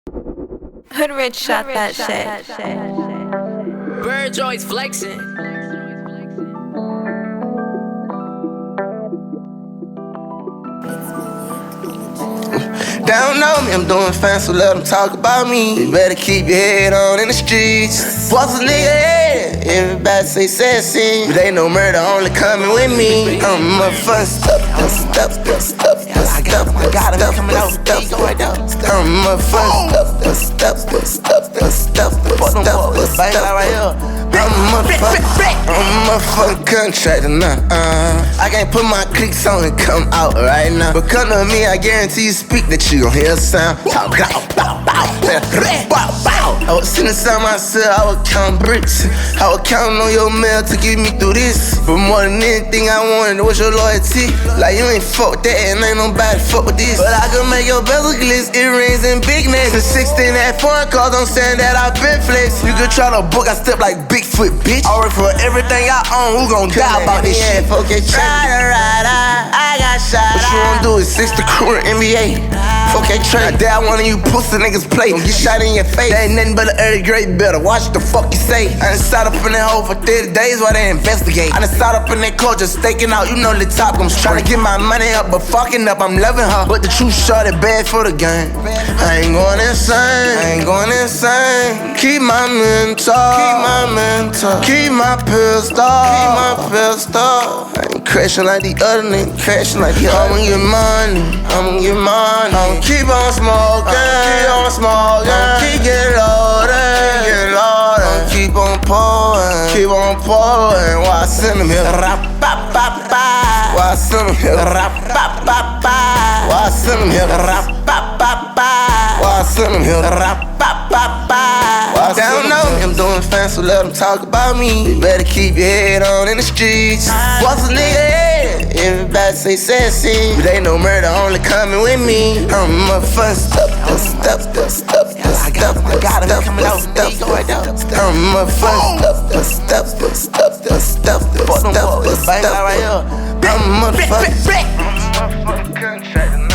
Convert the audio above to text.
Hood Rich shot that shit. Bird Joy's flexing. They don't know me, I'm doing fine, so let them talk about me. You better keep your head on in the streets. Boss a nigga head, everybody say sassy. But they know murder only coming with me. I'm a motherfucking stuff. I got him coming out with the right now. I'm a motherfucking stuff. Bang right here. I'm a motherfucking contractor now. I can't put my clicks on and come out right now. But come to me, I guarantee you speak that you gon' hear a sound. Talk loud, bow, bow, bow, bow. I was sitting inside myself, I would count bricks. I was counting on your mail to get me through this. But more than anything I wanted was your loyalty. Like you ain't fuck with that and ain't nobody fuck with this. But I can make your bezel glitz, earrings and big names. And 16 at foreign cars, I'm saying that I've been flexed. You could try to book, I step like Bigfoot, bitch. I work for everything I own, who gon' die about this shit? Okay, try to ride, I got shot. What you wanna do is 6 the crew in NBA. Okay, train. I dare one of you pussy niggas play. Don't get shot in your face. That ain't nothing but an early grade better. Watch the fuck you say. I done sat up in that hole for 30 days while they investigate. I done sat up in that club just staking out. You know the top comes trying to get my money up, but fucking up, I'm loving her. But the truth shot it bad for the game. I ain't going insane. Keep my mental. Keep my pistol. I ain't crashing like the other niggas. Crashing like the other. I'ma get money. I'ma keep on smoking. Keep getting loaded. I'ma keep on pouring. Why I send them here? Why I send them here? Why I send them here? Why I send them here? They don't know me, I'm doing fine, so let them talk about me. You better keep your head on in the streets. Boss a nigga head, everybody say sassy. But they know murder only coming with me. I'm a motherfucking stuff. I got him coming out with the right now. I'm a motherfucking stuff. Bang right here. I'm a motherfucking contractor.